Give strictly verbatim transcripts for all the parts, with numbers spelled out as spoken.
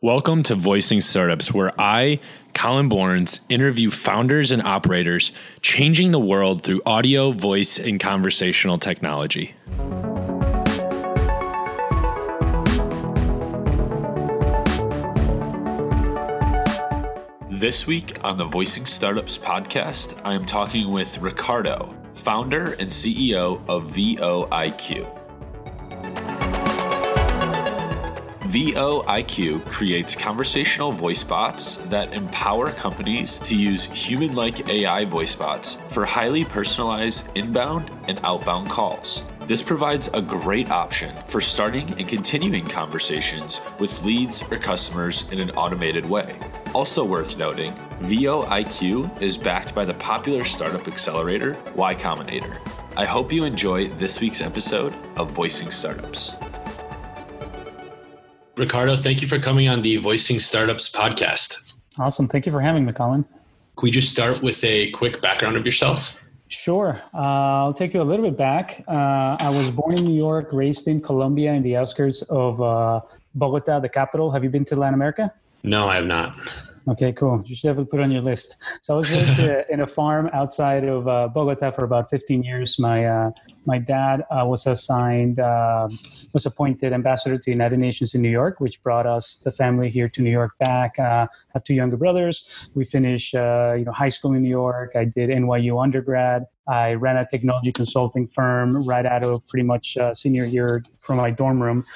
Welcome to Voicing Startups, where I, Colin Borns, interview founders and operators changing the world through audio, voice, and conversational technology. This week on the Voicing Startups podcast, I am talking with Ricardo, founder and C E O of V O I Q. V O I Q creates conversational voice bots that empower companies to use human-like A I voice bots for highly personalized inbound and outbound calls. This provides a great option for starting and continuing conversations with leads or customers in an automated way. Also worth noting, V O I Q is backed by the popular startup accelerator Y Combinator. I hope you enjoy this week's episode of Voicing Startups. Ricardo, thank you for coming on the Voicing Startups podcast. Awesome. Thank you for having me, Colin. Can we just start with a quick background of yourself? Sure. Uh, I'll take you a little bit back. Uh, I was born in New York, raised in Colombia in the outskirts of uh, Bogota, the capital. Have you been to Latin America? No, I have not. Okay, cool. You should definitely put it on your list. So I was raised uh, in a farm outside of uh, Bogota for about fifteen years. My uh, my dad uh, was assigned, uh, was appointed ambassador to the United Nations in New York, which brought us, the family, here to New York back. Uh, I have two younger brothers. We finished uh, you know, high school in New York. I did N Y U undergrad. I ran a technology consulting firm right out of pretty much uh, senior year from my dorm room.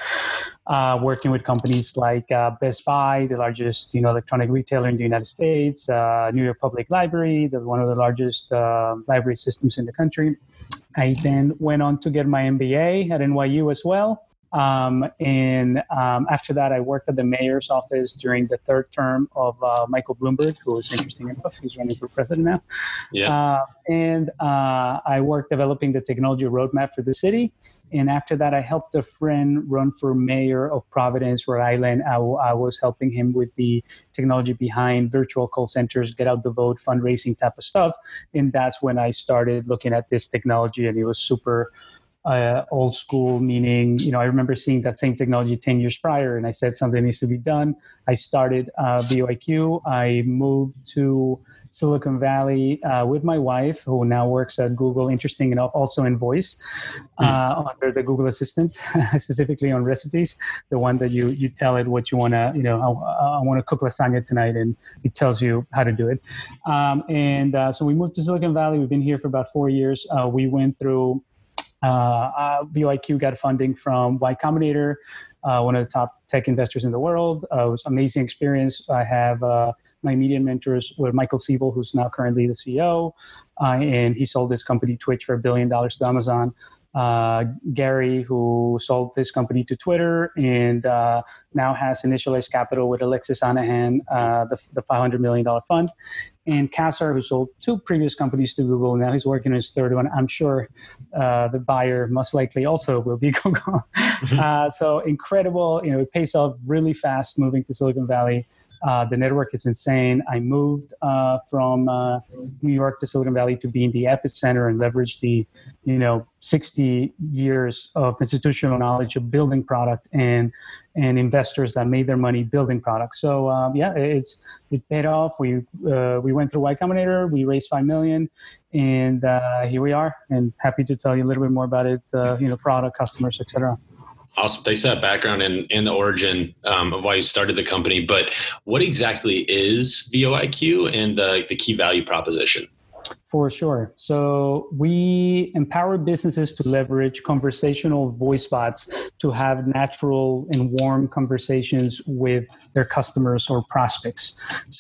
Uh, working with companies like uh, Best Buy, the largest you know electronic retailer in the United States, uh, New York Public Library, the, one of the largest uh, library systems in the country. I then went on to get my M B A at N Y U as well. Um, and um, after that, I worked at the mayor's office during the third term of uh, Michael Bloomberg, who was interesting enough. He's running for president now. Yeah. Uh, and uh, I worked developing the technology roadmap for the city. And after that, I helped a friend run for mayor of Providence, Rhode Island. I, w- I was helping him with the technology behind virtual call centers, get out the vote, fundraising type of stuff. And that's when I started looking at this technology, and it was super uh, old school, meaning, you know, I remember seeing that same technology ten years prior, and I said something needs to be done. I started uh, V O I Q. I moved to Silicon Valley uh, with my wife, who now works at Google, interesting enough, also in voice, uh, mm. under the Google Assistant, specifically on recipes, the one that you you tell it what you want to, you know, I, I want to cook lasagna tonight, and it tells you how to do it. Um, and uh, so we moved to Silicon Valley. We've been here for about four years. Uh, we went through, uh, uh, V O I Q got funding from Y Combinator, uh, one of the top tech investors in the world. Uh, it was an amazing experience. I have uh, my immediate mentors were Michael Siebel, who's now currently the C E O, uh, and he sold this company, Twitch, for a billion dollars to Amazon. Uh, Gary, who sold this company to Twitter, and uh, now has initialized capital with Alexis Anahan, uh, the, the five hundred million dollars fund. And Kassar, who sold two previous companies to Google. Now he's working on his third one. I'm sure uh, the buyer most likely also will be Google. Mm-hmm. Uh, so incredible. You know, it pays off really fast moving to Silicon Valley. Uh, the network is insane. I moved uh, from uh, New York to Silicon Valley to be in the epicenter and leverage the, you know, sixty years of institutional knowledge of building product and and investors that made their money building products. So um, yeah, it's it paid off. We uh, we went through Y Combinator. We raised five million, and uh, here we are. And happy to tell you a little bit more about it. Uh, you know, product, customers, et cetera. Awesome. Thanks for that background and, and the origin um, of why you started the company. But what exactly is V O I Q and the, the key value proposition? For sure. So we empower businesses to leverage conversational voice bots to have natural and warm conversations with their customers or prospects.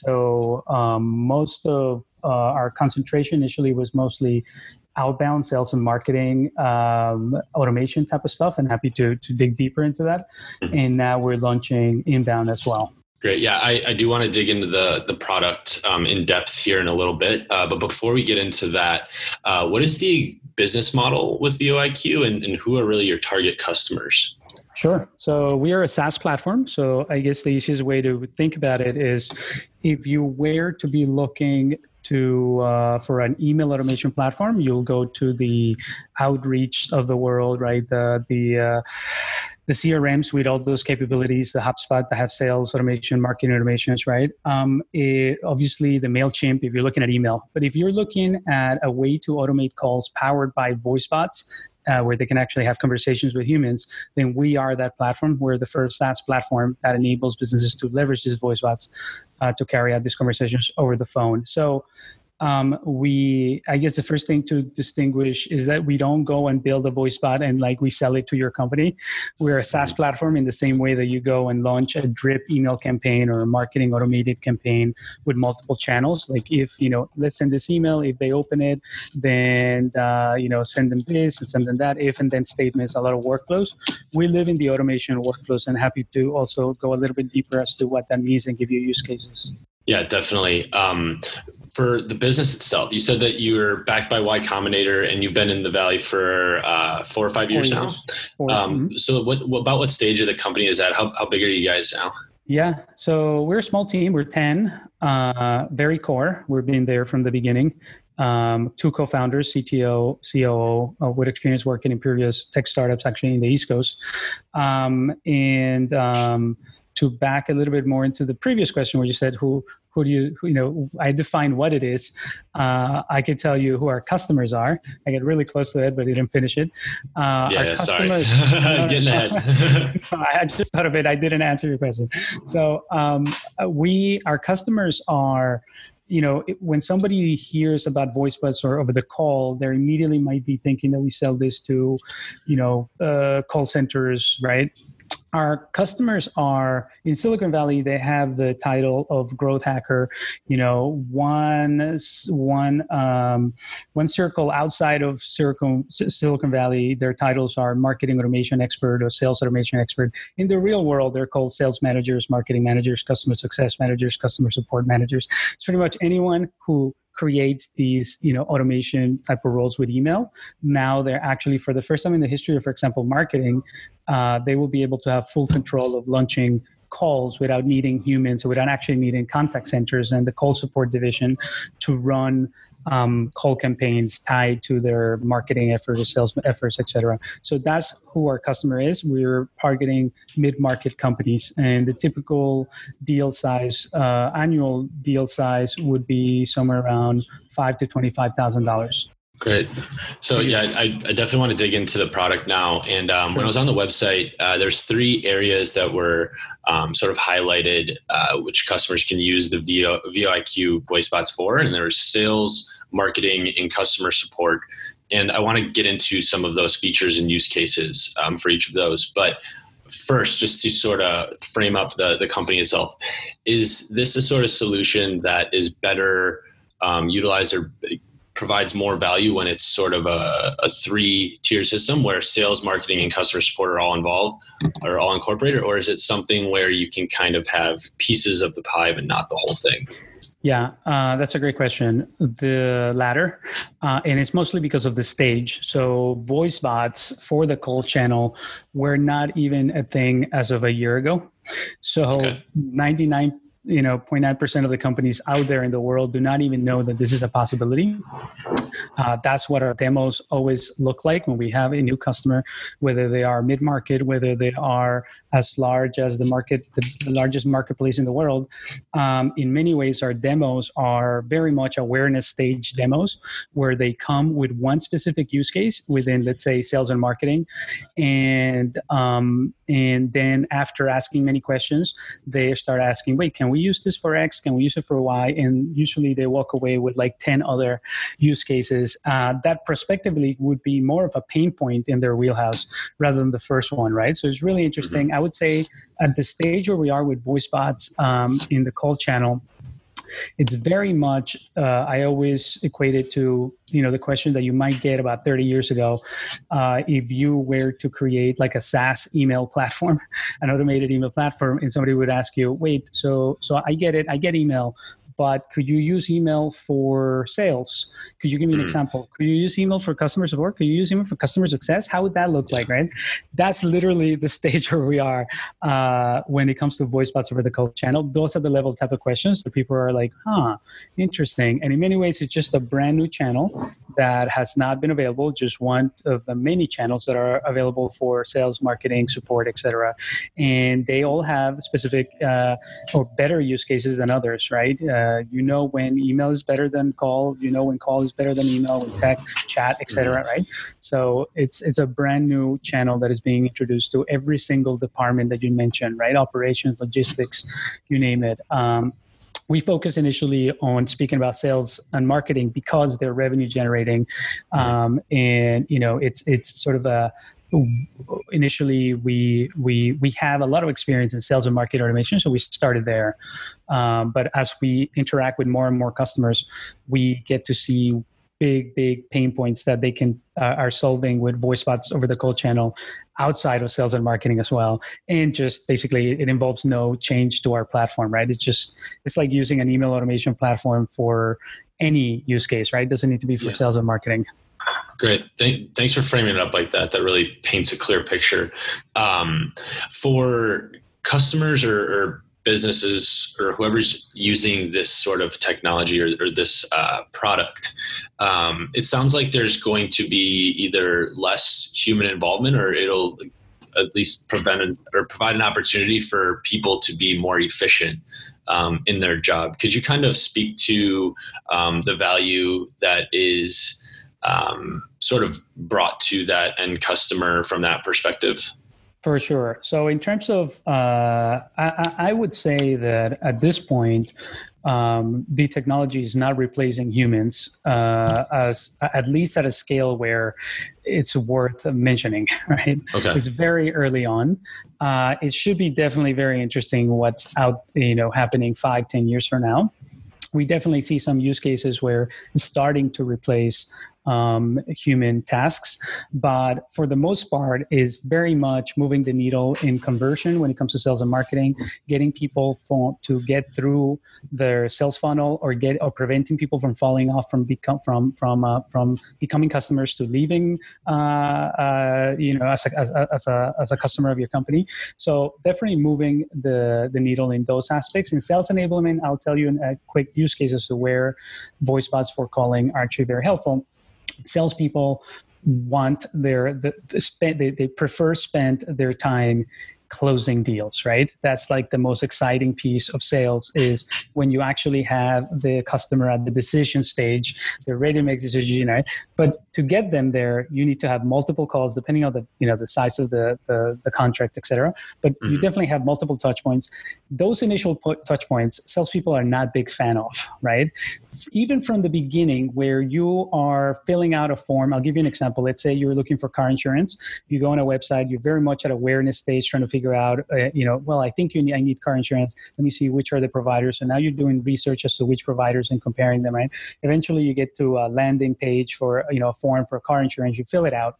So um, most of uh, our concentration initially was mostly outbound sales and marketing, um, automation type of stuff, and happy to to dig deeper into that. Mm-hmm. And now we're launching inbound as well. Great. Yeah, I, I do want to dig into the the product um, in depth here in a little bit. Uh, but before we get into that, uh, what is the business model with V O I Q, and, and who are really your target customers? Sure. So we are a SaaS platform. So I guess the easiest way to think about it is if you were to be looking to uh, for an email automation platform, you'll go to the Outreach of the world, right? The the uh, the C R Ms with all those capabilities, the HubSpot that have sales automation, marketing automations, right? Um, it, obviously, the MailChimp, if you're looking at email. But if you're looking at a way to automate calls powered by voice bots, uh, where they can actually have conversations with humans, then we are that platform. We're the first SaaS platform that enables businesses to leverage these voice bots uh, to carry out these conversations over the phone. So Um, we, I guess the first thing to distinguish is that we don't go and build a voice bot and like we sell it to your company. We're a SaaS platform in the same way that you go and launch a drip email campaign or a marketing automated campaign with multiple channels. Like if, you know, let's send this email, if they open it, then, uh, you know, send them this and send them that, if and then statements, a lot of workflows. We live in the automation workflows and happy to also go a little bit deeper as to what that means and give you use cases. Yeah, definitely. Um, for the business itself, you said that you were backed by Y Combinator and you've been in the Valley for uh, four or five years, four years. now. Four, um, mm-hmm. So what, what about what stage of the company is at? How, how big are you guys now? Yeah, so we're a small team. We're ten, uh, very core. We've been there from the beginning. Um, two co-founders, C T O, C O O, uh, with experience working in previous tech startups, actually in the East Coast. Um, and um, to back a little bit more into the previous question where you said, who who do you, who, you know, I define what it is. Uh, I can tell you who our customers are. I get really close to it, but I didn't finish it. Uh, yeah, our customers, sorry. Getting ahead. I just thought of it. I didn't answer your question. So um, we, our customers are, you know, when somebody hears about voice bots or over the call, they immediately might be thinking that we sell this to, you know, uh, call centers, right? Our customers are in Silicon Valley. They have the title of growth hacker. You know, one one um, one circle outside of Silicon Silicon Valley, their titles are marketing automation expert or sales automation expert. In the real world, they're called sales managers, marketing managers, customer success managers, customer support managers. It's pretty much anyone who creates these, you know, automation type of roles with email. Now they're actually, for the first time in the history of, for example, marketing, uh, they will be able to have full control of launching calls without needing humans or without actually needing contact centers and the call support division to run um, call campaigns tied to their marketing efforts, or sales efforts, et cetera. So that's who our customer is. We're targeting mid-market companies, and the typical deal size, uh, annual deal size, would be somewhere around five to twenty-five thousand dollars. Great. So yeah, I, I definitely want to dig into the product now. And um, sure. When I was on the website, uh, there's three areas that were um, sort of highlighted, uh, which customers can use the V O, V O I Q voice bots for. And there's sales, marketing, and customer support. And I want to get into some of those features and use cases um, for each of those. But first, just to sort of frame up the, the company itself, is this a sort of solution that is better um, utilized or provides more value when it's sort of a, a three-tier system where sales, marketing, and customer support are all involved, are all incorporated, or is it something where you can kind of have pieces of the pie but not the whole thing? Yeah, uh, that's a great question. The latter, uh, and it's mostly because of the stage. So voice bots for the call channel were not even a thing as of a year ago. So okay. ninety-nine you know, zero point nine percent of the companies out there in the world do not even know that this is a possibility. Uh, that's what our demos always look like when we have a new customer, whether they are mid-market, whether they are as large as the market, the, the largest marketplace in the world. Um, in many ways, our demos are very much awareness stage demos where they come with one specific use case within, let's say, sales and marketing. And, um, and then after asking many questions, they start asking, wait, can we use this for X? Can we use it for Y? And usually they walk away with like ten other use cases uh, that prospectively would be more of a pain point in their wheelhouse rather than the first one, right? So it's really interesting. I would say at the stage where we are with voice bots um, in the call channel, it's very much, uh, I always equate it to, you know, the question that you might get about thirty years ago. Uh, if you were to create like a SaaS email platform, an automated email platform, and somebody would ask you, wait, so so I get it, I get email, but could you use email for sales? Could you give me an example? Could you use email for customer support? Could you use email for customer success? How would that look like, right? That's literally the stage where we are uh, when it comes to voice bots over the call channel. Those are the level type of questions that people are like, huh, interesting. And in many ways, it's just a brand new channel that has not been available, just one of the many channels that are available for sales, marketing, support, et cetera. And they all have specific uh, or better use cases than others, right? Uh, you know when email is better than call, you know when call is better than email, when text, chat, et cetera, right? So it's it's a brand new channel that is being introduced to every single department that you mentioned, right? Operations, logistics, you name it. Um, We focused initially on speaking about sales and marketing because they're revenue generating, um, and you know it's it's sort of a initially we we we have a lot of experience in sales and marketing automation, so we started there. Um, but as we interact with more and more customers, we get to see big big pain points that they can uh, are solving with voice bots over the call channel outside of sales and marketing as well. And just basically it involves no change to our platform, right? It's just, it's like using an email automation platform for any use case, right? It doesn't need to be for yeah. sales and marketing. Great. Thank, thanks for framing it up like that. That really paints a clear picture. Um, for customers or, or businesses or whoever's using this sort of technology or, or this uh, product, um, it sounds like there's going to be either less human involvement or it'll at least prevent or provide an opportunity for people to be more efficient um, in their job. Could you kind of speak to um, the value that is um, sort of brought to that end customer from that perspective? For sure. So in terms of, uh, I, I would say that at this point, um, the technology is not replacing humans, uh, as at least at a scale where it's worth mentioning, right? Okay. It's very early on. Uh, it should be definitely very interesting what's out, you know, happening five, ten years from now. We definitely see some use cases where it's starting to replace um, human tasks, but for the most part is very much moving the needle in conversion when it comes to sales and marketing, getting people for, to get through their sales funnel or get or preventing people from falling off from become from from uh, from becoming customers to leaving uh, uh, you know as a, as, as a as a customer of your company. So definitely moving the the needle in those aspects. In sales enablement, I'll tell you a quick use case as to where voice bots for calling are actually very helpful. Salespeople want their the, the spend they, they prefer spend their time closing deals, right? That's like the most exciting piece of sales is when you actually have the customer at the decision stage, they're ready to make decisions, right? But to get them there, you need to have multiple calls depending on the, you know, the size of the, the, the contract, et cetera. But mm-hmm. you definitely have multiple touch points. Those initial po- touch points, salespeople are not big fan of, right? Even from the beginning where you are filling out a form, I'll give you an example. Let's say you're looking for car insurance. You go on a website, you're very much at awareness stage trying to figure out, uh, you know, well, I think you need, I need car insurance. Let me see which are the providers. So now you're doing research as to which providers and comparing them, right? Eventually you get to a landing page for, you know, a form for car insurance. You fill it out.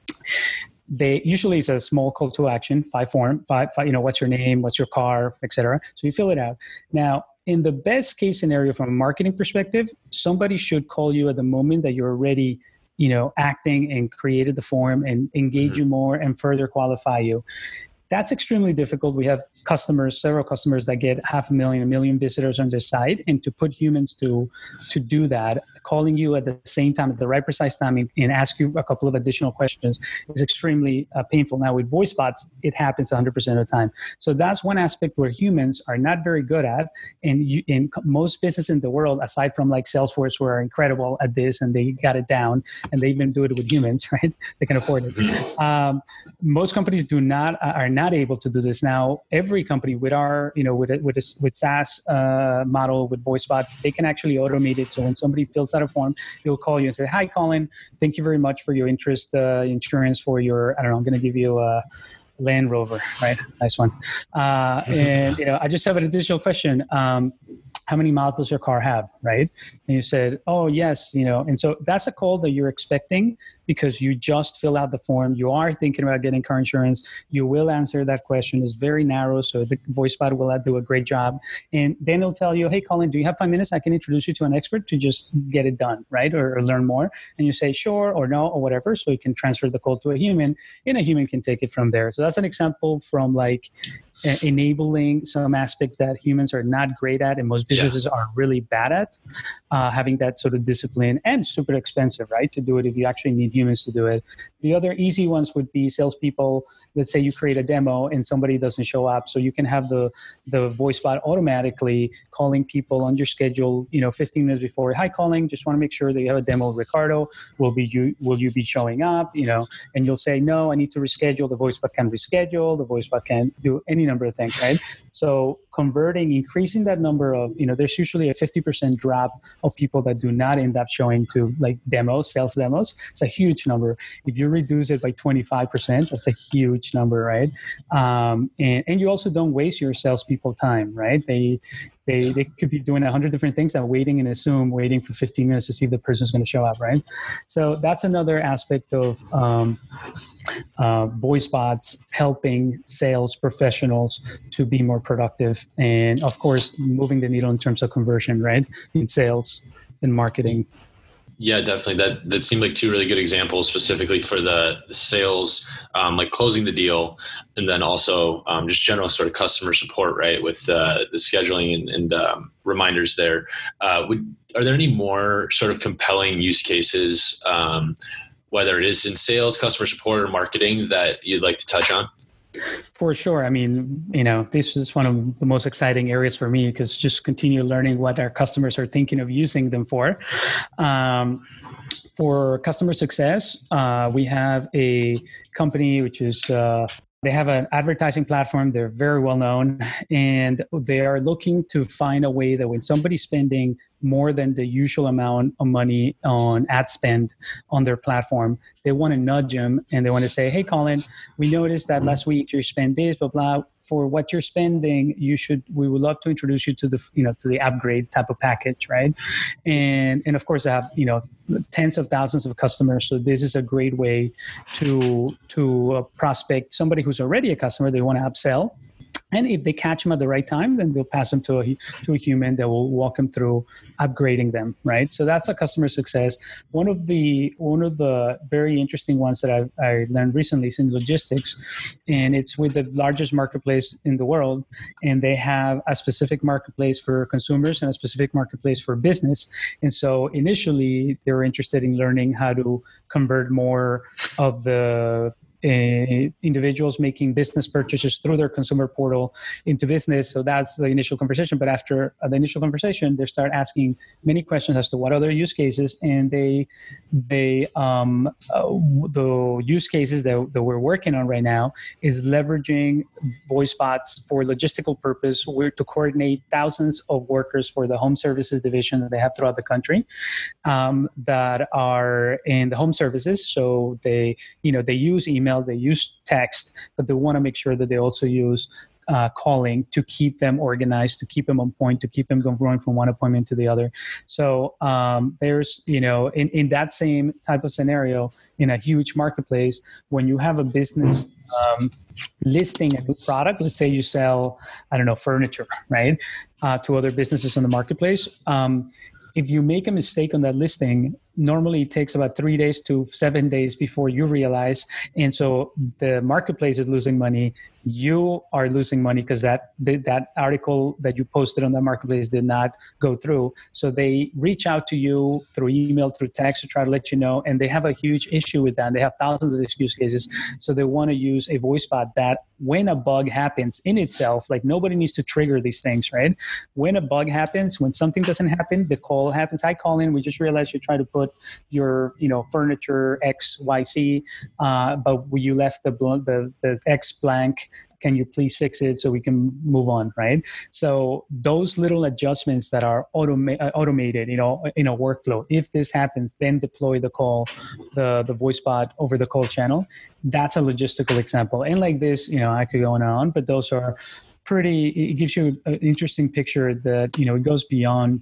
They usually it's a small call to action, five form, five, five, you know, what's your name, what's your car, et cetera. So you fill it out. Now, in the best case scenario from a marketing perspective, somebody should call you at the moment that you're already, you know, acting and created the form and engage mm-hmm. you more and further qualify you. That's extremely difficult. We have customers, several customers that get half a million, a million visitors on their site, and to put humans to to do that, calling you at the same time, at the right precise time, and, and ask you a couple of additional questions is extremely uh, painful. Now with voice bots, it happens one hundred percent of the time. So that's one aspect where humans are not very good at, and you, in most businesses in the world, aside from like Salesforce, who are incredible at this and they got it down, and they even do it with humans, right? They can afford it. Um, most companies do not are not able to do this. Now, every company with our, you know, with a, with a, with SaaS uh, model with voice bots, they can actually automate it. So when somebody fills out a form, he'll call you and say, "Hi, Colin, thank you very much for your interest uh, insurance for your, I don't know, I'm going to give you a Land Rover, right? Nice one. Uh, and you know, I just have an additional question. Um, how many miles does your car have, right?" And you said, "Oh, yes, you know," and so that's a call that you're expecting because you just fill out the form. You are thinking about getting car insurance. You will answer that question. It's very narrow, so the voice bot will do a great job. And then it'll tell you, hey, Colin, do you have five minutes? I can introduce you to an expert to just get it done, right? Or, or learn more. And you say sure or no or whatever, so you can transfer the call to a human, and a human can take it from there. So that's an example from like uh, enabling some aspect that humans are not great at and most businesses yeah. are really bad at, uh, having that sort of discipline, and super expensive, right, to do it if you actually need humans to do it. The other easy ones would be salespeople. Let's say you create a demo and somebody doesn't show up, so you can have the the voice bot automatically calling people on your schedule, you know, fifteen minutes before. Hi, calling, just want to make sure that you have a demo. Ricardo, will be you will you be showing up? You know, and you'll say no, I need to reschedule. The voice bot can reschedule. The voice bot can do any number of things, right? So converting, increasing that number of, you know, there's usually a fifty percent drop of people that do not end up showing to like demos, sales demos. It's a huge number. If you reduce it by twenty-five percent, that's a huge number, right? Um, and, and you also don't waste your salespeople time, right? They They they could be doing a hundred different things and waiting in a Zoom, waiting for fifteen minutes to see if the person's going to show up, right? So that's another aspect of um, uh, voice bots helping sales professionals to be more productive, and of course, moving the needle in terms of conversion, right, in sales and marketing. Yeah, definitely. That that seemed like two really good examples, specifically for the, the sales, um, like closing the deal, and then also um, just general sort of customer support, right, with uh, the scheduling and, and um, reminders there. Uh, would are there any more sort of compelling use cases, um, whether it is in sales, customer support, or marketing, that you'd like to touch on? For sure. I mean, you know, this is one of the most exciting areas for me, because just continue learning what our customers are thinking of using them for. Um, for customer success, uh, we have a company which is, uh, they have an advertising platform. They're very well known, and they are looking to find a way that when somebody's spending more than the usual amount of money on ad spend on their platform, they want to nudge them and they want to say, hey, Colin, we noticed that last week you spent this, blah, blah. For what you're spending, you should, we would love to introduce you to the, you know, to the upgrade type of package, right? And, and of course, I have, you know, tens of thousands of customers. So this is a great way to, to uh, prospect somebody who's already a customer. They want to upsell. And if they catch them at the right time, then they'll pass them to a to a human that will walk them through upgrading them, right? So that's a customer success. One of the one of the very interesting ones that I've, I learned recently is in logistics, and it's with the largest marketplace in the world, and they have a specific marketplace for consumers and a specific marketplace for business. And so initially, they were interested in learning how to convert more of the Uh, individuals making business purchases through their consumer portal into business. So that's the initial conversation. But after uh, the initial conversation, they start asking many questions as to what other use cases, and they they um, uh, the use cases that, that we're working on right now is leveraging voice bots for logistical purpose. We're to coordinate thousands of workers for the home services division that they have throughout the country um, that are in the home services. So they you know they use email. They use text, but they want to make sure that they also use uh, calling to keep them organized, to keep them on point, to keep them going from one appointment to the other. So um, there's, you know, in, in that same type of scenario, in a huge marketplace, when you have a business um, listing a new product, let's say you sell, I don't know, furniture, right, uh, to other businesses in the marketplace. Um, if you make a mistake on that listing, normally it takes about three days to seven days before you realize. And so the marketplace is losing money. You are losing money because that that article that you posted on that marketplace did not go through. So they reach out to you through email, through text to try to let you know. And they have a huge issue with that. They have thousands of these use cases. So they want to use a voice bot that when a bug happens in itself, like nobody needs to trigger these things, right? When a bug happens, when something doesn't happen, the call happens. Hi, Colin, we just realized you tried to put your, you know, furniture X Y Z, uh, but you left the, the the X blank. Can you please fix it so we can move on, right? So those little adjustments that are automa- uh, automated, you know, in a workflow. If this happens, then deploy the call, the the voice bot over the call channel. That's a logistical example. And like this, you know, I could go on and on, but those are pretty, it gives you an interesting picture that, you know, it goes beyond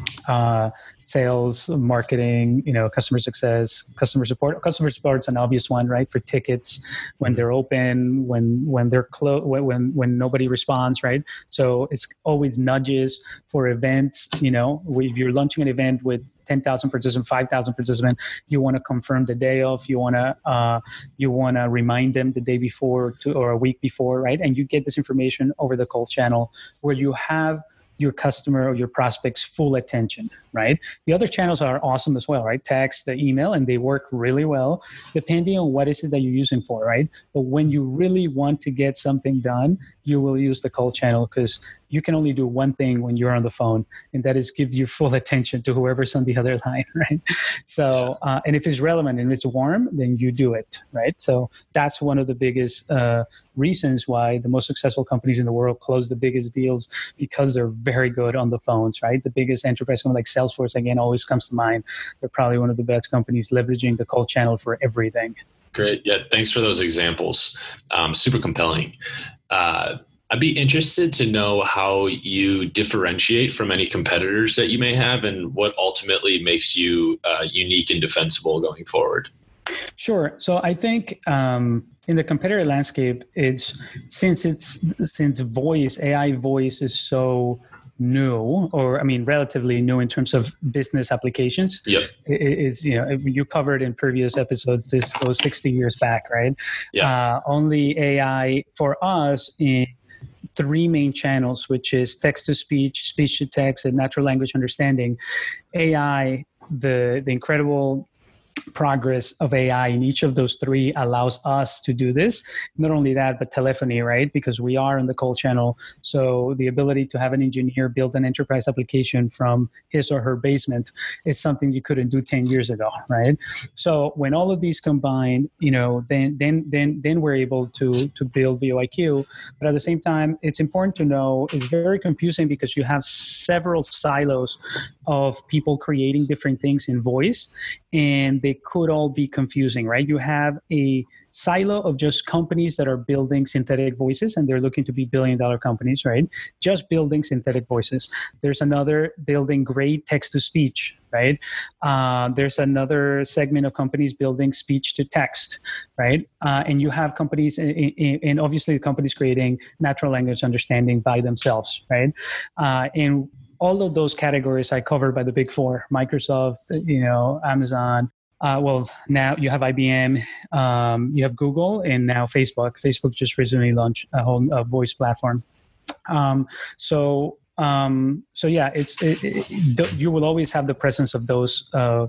uh, sales, marketing, you know, customer success, customer support. Customer support is an obvious one, right? For tickets, when they're open, when when they're closed, when when nobody responds, right? So it's always nudges for events. You know, if you're launching an event with ten thousand participants, five thousand participants, you want to confirm the day of, you want to uh, you want to remind them the day before to, or a week before, right? And you get this information over the call channel where you have your customer or your prospect's full attention, right? The other channels are awesome as well, right? Text, the email, and they work really well depending on what is it that you're using for, right? But when you really want to get something done, you will use the call channel because you can only do one thing when you're on the phone, and that is give your full attention to whoever's on the other line, right? So, uh, and if it's relevant and it's warm, then you do it, right? So that's one of the biggest uh, reasons why the most successful companies in the world close the biggest deals, because they're very good on the phones, right? The biggest enterprise company like Salesforce, again, always comes to mind. They're probably one of the best companies leveraging the call channel for everything. Great. Yeah. Thanks for those examples. Um, super compelling. Uh, I'd be interested to know how you differentiate from any competitors that you may have and what ultimately makes you uh, unique and defensible going forward. Sure. So I think um, in the competitor landscape, it's since it's since voice, A I voice is so new, or I mean, relatively new in terms of business applications. Yep. It is, you know, you covered in previous episodes, this goes sixty years back, right? Yeah. Uh, only A I for us in three main channels, which is text-to-speech, speech-to-text, and natural language understanding. A I, the the incredible progress of A I in each of those three allows us to do this. Not only that, but telephony, right? Because we are in the call channel. So the ability to have an engineer build an enterprise application from his or her basement is something you couldn't do ten years ago, right? So when all of these combine, you know, then then then then we're able to to build VoIQ. But at the same time, it's important to know it's very confusing because you have several silos of people creating different things in voice, and they could all be confusing, right? You have a silo of just companies that are building synthetic voices, and they're looking to be billion dollar companies, right? Just building synthetic voices. There's another building great text to speech, right? Uh, there's another segment of companies building speech to text, right? Uh, and you have companies, in, in, and obviously companies creating natural language understanding by themselves, right? Uh, and all of those categories are covered by the big four: Microsoft, you know, Amazon. Uh, well, now you have I B M, um, you have Google, and now Facebook. Facebook just recently launched a whole a voice platform. Um, so, um, so yeah, it's it, it, you will always have the presence of those uh,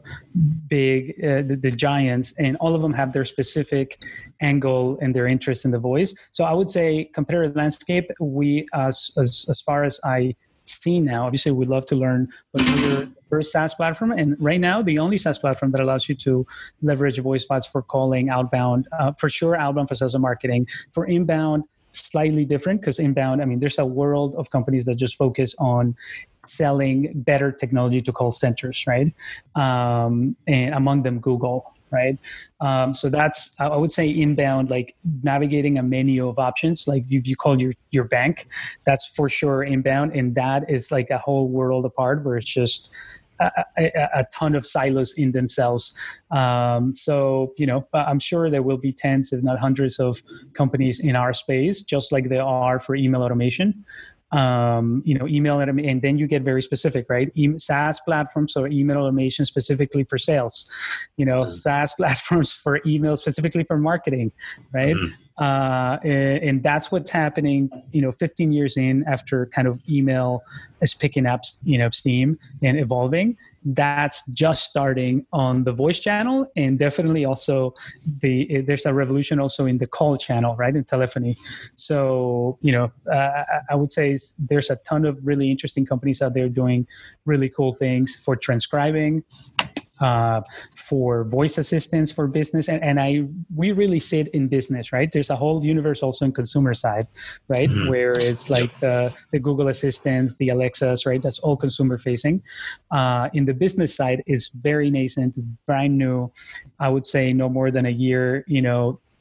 big uh, the, the giants, and all of them have their specific angle and their interest in the voice. So, I would say competitive landscape. We, as as as far as I see now, obviously we'd love to learn, but we're the first SaaS platform, and right now the only SaaS platform that allows you to leverage voice bots for calling outbound, uh, for sure outbound for sales and marketing. For inbound, slightly different, because inbound, I mean, there's a world of companies that just focus on selling better technology to call centers, right? Um, and among them, Google. Right. Um, so that's, I would say inbound, like navigating a menu of options, like you, you call your, your bank, that's for sure inbound. And that is like a whole world apart where it's just a, a, a ton of silos in themselves. Um, so, you know, I'm sure there will be tens, if not hundreds of companies in our space, just like there are for email automation. Um, you know, email, and then you get very specific, right? E- SaaS platforms or email automation specifically for sales, you know, mm-hmm. SaaS platforms for email specifically for marketing, right? Mm-hmm. Uh, and, and that's what's happening, you know, fifteen years in after kind of email is picking up, you know, steam and evolving. That's just starting on the voice channel, and definitely also the there's a revolution also in the call channel, right, in telephony. So, you know, uh, I would say there's a ton of really interesting companies out there doing really cool things for transcribing, uh, for voice assistants for business. And, and I, we really sit in business, right? There's a whole universe also in consumer side, right? Mm-hmm. Where it's like yep. the, the Google Assistants, the Alexas, right? That's all consumer facing. Uh, in the business side is very nascent, brand new. I would say no more than a year, you know,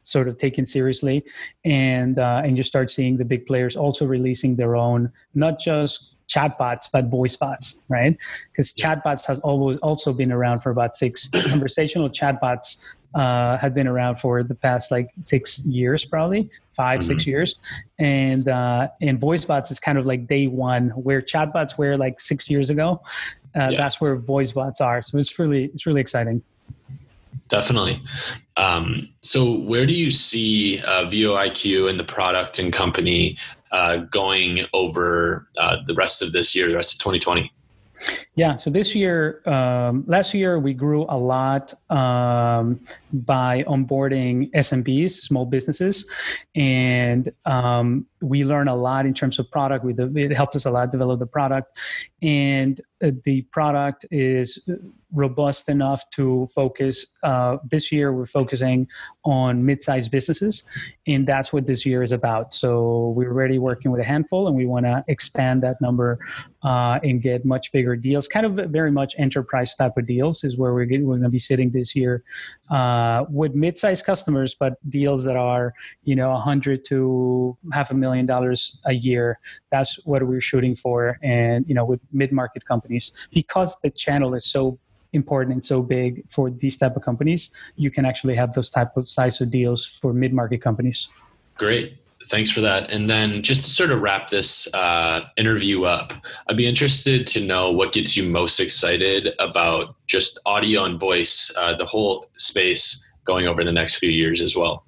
sort of taken seriously, and uh, and you start seeing the big players also releasing their own, not just chatbots, but voice bots, right? Because yeah. chatbots has always also been around for about six. Conversational chatbots uh, had been around for the past like six years, probably five, mm-hmm. six years, and uh, and voice bots is kind of like day one, where chatbots were like six years ago. Uh, yeah. That's where voice bots are. So it's really it's really exciting. Definitely. Um, so where do you see uh, V O I Q and the product and company uh, going over uh, the rest of this year, the rest of twenty twenty? Yeah. So this year, um, last year, we grew a lot um, by onboarding S M Bs, small businesses. And um, we learned a lot in terms of product. We, it helped us a lot develop the product. And uh, the product is robust enough to focus. Uh, this year, we're focusing on mid-sized businesses. And that's what this year is about. So we're already working with a handful, and we want to expand that number uh, and get much bigger deals. Kind of very much enterprise type of deals is where we're, we're going to be sitting this year uh, with mid-sized customers, but deals that are, you know, a hundred to half a million dollars a year. That's what we're shooting for. And, you know, with mid-market companies, because the channel is so important and so big for these type of companies, you can actually have those type of size of deals for mid-market companies. Great. Thanks for that. And then just to sort of wrap this uh, interview up, I'd be interested to know what gets you most excited about just audio and voice, uh, the whole space going over the next few years as well.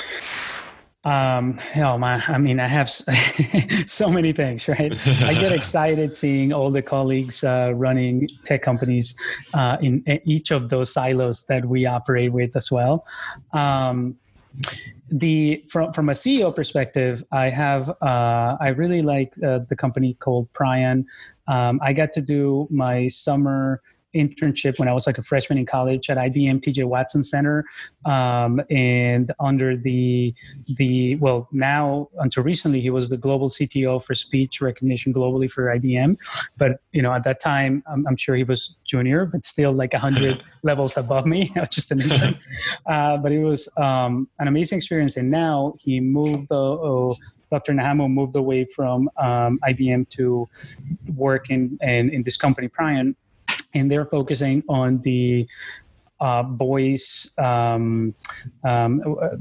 Um, oh my, I mean, I have so many things, right? I get excited seeing all the colleagues uh, running tech companies uh, in, in each of those silos that we operate with as well. Um, the from from a C E O perspective, I have uh, I really like uh, the company called Prion. Um, I got to do my summer internship when I was like a freshman in college at I B M T J Watson Center, um, and under the the well now until recently he was the global C T O for speech recognition globally for I B M, but you know at that time I'm, I'm sure he was junior, but still like a hundred levels above me. I was just an intern, uh, but it was um, an amazing experience. And now he moved. Uh, uh, Doctor Nahamo moved away from um, I B M to work in in, in this company Prion. And they're focusing on the uh, voice um, um,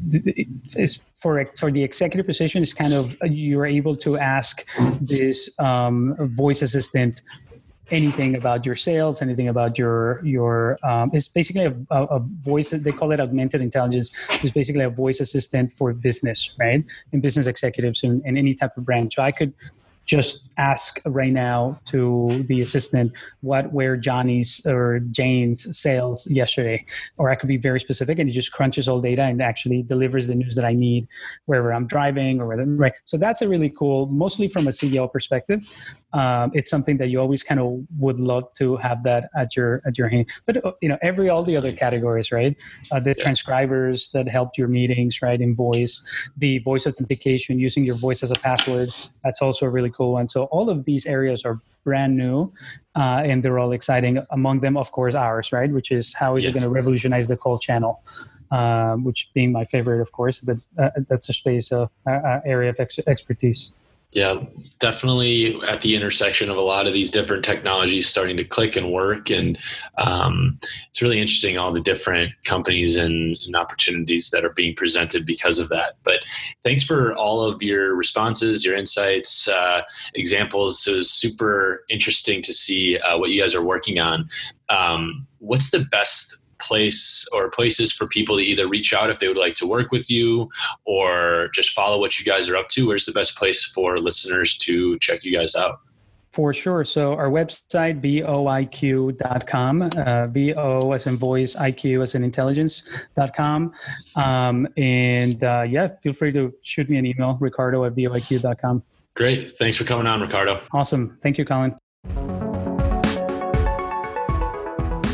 is for for the executive position. It's kind of you're able to ask this um, voice assistant anything about your sales, anything about your your. Um, it's basically a, a, a voice. They call it augmented intelligence. It's basically a voice assistant for business, right? And business executives in, in any type of brand. So I could just ask right now to the assistant what were Johnny's or Jane's sales yesterday, or I could be very specific, and it just crunches all data and actually delivers the news that I need wherever I'm driving or whether, right. So that's a really cool, mostly from a C E O perspective. Um, it's something that you always kind of would love to have that at your at your hand. But you know, every all the other categories, right? Uh, the yeah. transcribers that helped your meetings, right, in voice, the voice authentication using your voice as a password. That's also a really cool one. So all of these areas are brand new, uh, and they're all exciting. Among them, of course, ours, right? Which is how is yeah. it going to revolutionize the call channel? Uh, which being my favorite, of course, but uh, that's a space, uh, uh, area of ex- expertise. Yeah, definitely at the intersection of a lot of these different technologies starting to click and work. And um, it's really interesting, all the different companies and, and opportunities that are being presented because of that. But thanks for all of your responses, your insights, uh, examples. It was super interesting to see uh, what you guys are working on. Um, what's the best place or places for people to either reach out if they would like to work with you or just follow what you guys are up to? Where's the best place for listeners to check you guys out? For sure. So our website, V O I Q dot com, uh, V O as in voice, I Q as in intelligence dot com. Um, and uh, yeah, feel free to shoot me an email, Ricardo at V O I Q dot com. Great. Thanks for coming on, Ricardo. Awesome. Thank you, Colin.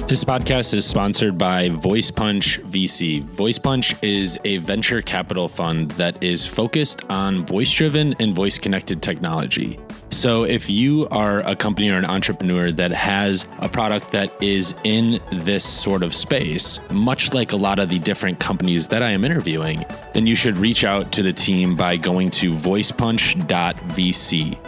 This podcast is sponsored by VoicePunch V C. VoicePunch is a venture capital fund that is focused on voice-driven and voice-connected technology. So if you are a company or an entrepreneur that has a product that is in this sort of space, much like a lot of the different companies that I am interviewing, then you should reach out to the team by going to voicepunch dot v c.